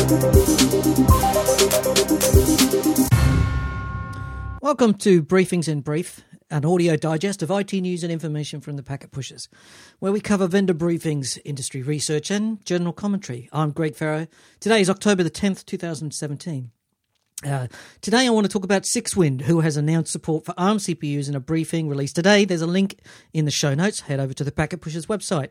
Welcome to Briefings in Brief, an audio digest of IT news and information from the Packet Pushers, where we cover vendor briefings, industry research and general commentary. I'm Greg Farrow. Today is October the 10th, 2017. Today I want to talk about Sixwind, who has announced support for ARM CPUs in a briefing released today. There's a link in the show notes. Head over to the Packet Pushers website.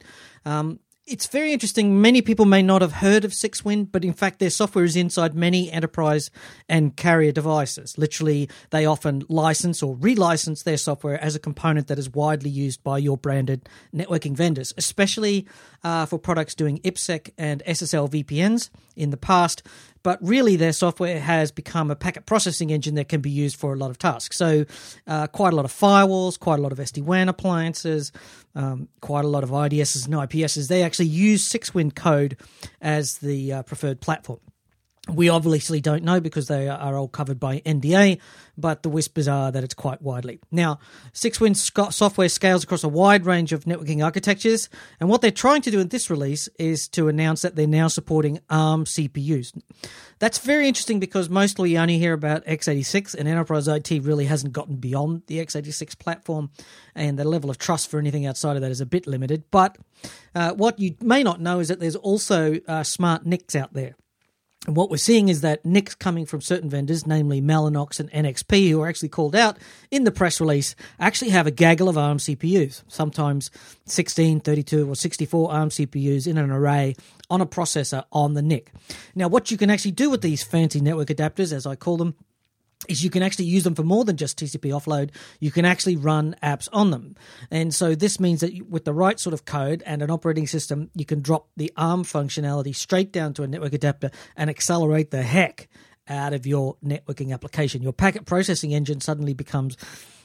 It's very interesting. Many people may not have heard of Sixwind, but in fact their software is inside many enterprise and carrier devices. Literally, they often license or relicense their software as a component that is widely used by your branded networking vendors, especially for products doing IPsec and SSL VPNs in the past. But really, their software has become a packet processing engine that can be used for a lot of tasks. So quite a lot of firewalls, quite a lot of SD-WAN appliances, quite a lot of IDSs and IPSs. They actually use Sixwind code as the preferred platform. We obviously don't know because they are all covered by NDA, but the whispers are that it's quite widely. Now, Sixwind software scales across a wide range of networking architectures, and what they're trying to do in this release is to announce that they're now supporting ARM CPUs. That's very interesting because mostly you only hear about x86, and enterprise IT really hasn't gotten beyond the x86 platform, and the level of trust for anything outside of that is a bit limited. But what you may not know is that there's also smart NICs out there. And what we're seeing is that NICs coming from certain vendors, namely Mellanox and NXP, who are actually called out in the press release, actually have a gaggle of ARM CPUs, sometimes 16, 32, or 64 ARM CPUs in an array on a processor on the NIC. Now, what you can actually do with these fancy network adapters, as I call them, is you can actually use them for more than just TCP offload. You can actually run apps on them. And so this means that with the right sort of code and an operating system, you can drop the ARM functionality straight down to a network adapter and accelerate the heck out of your networking application. Your packet processing engine suddenly becomes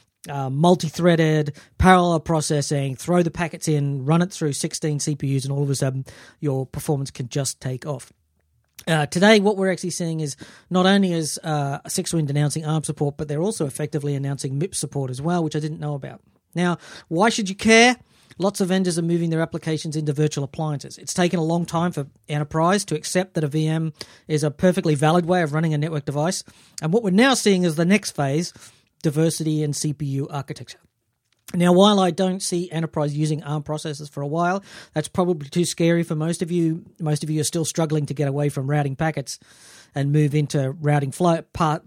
multi-threaded, parallel processing, throw the packets in, run it through 16 CPUs, and all of a sudden your performance can just take off. Today, what we're actually seeing is not only is Sixwind announcing ARM support, but they're also effectively announcing MIPS support as well, which I didn't know about. Now, why should you care? Lots of vendors are moving their applications into virtual appliances. It's taken a long time for enterprise to accept that a VM is a perfectly valid way of running a network device. And what we're now seeing is the next phase, diversity in CPU architecture. Now, while I don't see enterprise using ARM processors for a while, that's probably too scary for most of you. Most of you are still struggling to get away from routing packets and move into routing flow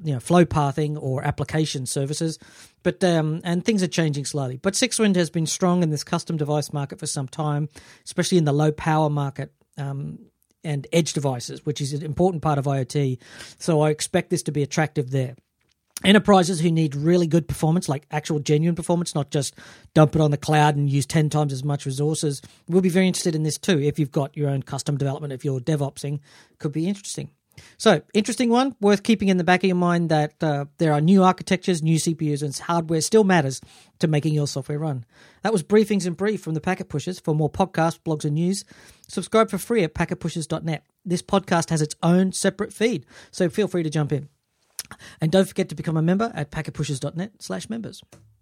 pathing or application services. But and things are changing slowly. But Sixwind has been strong in this custom device market for some time, especially in the low power market and edge devices, which is an important part of IoT. So I expect this to be attractive there. Enterprises who need really good performance, like actual genuine performance, not just dump it on the cloud and use 10 times as much resources, will be very interested in this too. If you've got your own custom development, if you're DevOpsing, could be interesting. So, interesting one, worth keeping in the back of your mind that there are new architectures, new CPUs, and hardware still matters to making your software run. That was Briefings in Brief from the Packet Pushers. For more podcasts, blogs, and news, subscribe for free at packetpushers.net. This podcast has its own separate feed, so feel free to jump in. And don't forget to become a member at packetpushers.net/members.